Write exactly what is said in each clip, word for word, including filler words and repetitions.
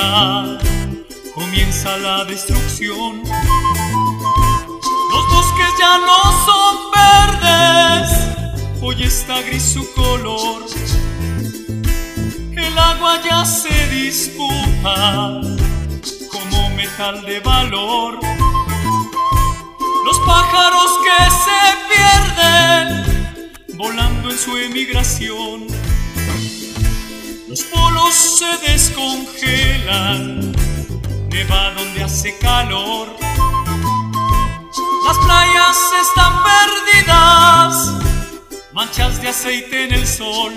humanidad comienza la destrucción. Los bosques ya no son verdes, hoy está gris su color. El agua ya se disputa como metal de valor. Los pájaros que se pierden volando en su emigración. Los polos se descongelan, neva donde hace calor. Las playas están perdidas, manchas de aceite en el sol.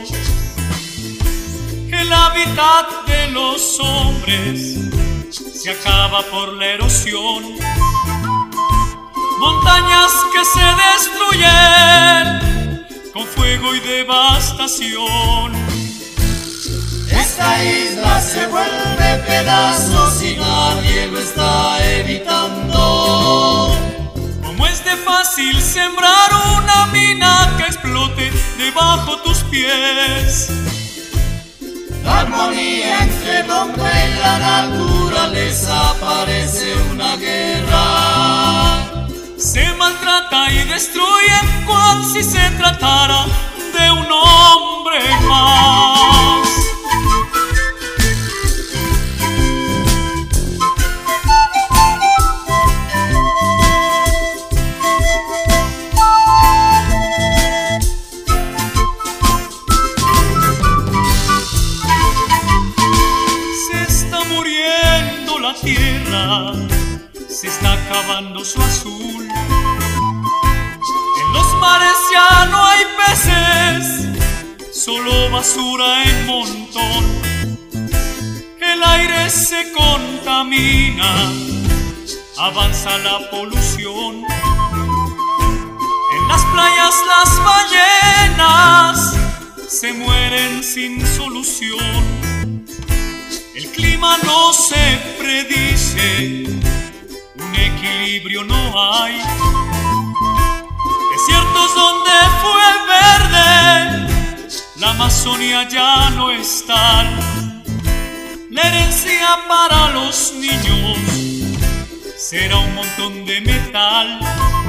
El hábitat de los hombres se acaba por la erosión. Montañas que se destruyen con fuego y devastación. Esta isla se vuelve pedazos y nadie lo está evitando. Como es de fácil sembrar una mina que explote debajo tus pies. La armonía entre el hombre y la naturaleza parece una guerra. Se maltrata y destruye cual si se tratara de un hombre más. Se está muriendo la tierra, se está acabando su azul. En los mares ya no hay peces, solo basura en montón. El aire se contamina, avanza la polución. En las playas las ballenas se mueren sin solución. El clima no se predice, un equilibrio no hay. Desiertos donde fue verde, la Amazonia ya no está. La herencia para los niños será un montón de metal.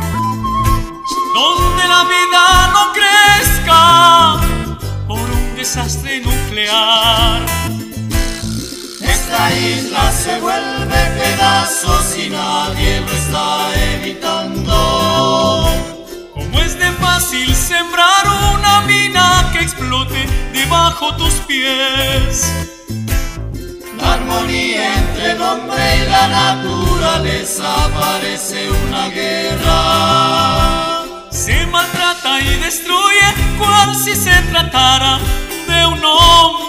Donde la vida no crezca por un desastre nuclear. Esta isla se vuelve pedazos y nadie lo está evitando. Como es de fácil sembrar una mina que explote debajo tus pies. La armonía entre el hombre y la naturaleza parece una guerra. Se maltrata y destruye cual si se tratara de un hombre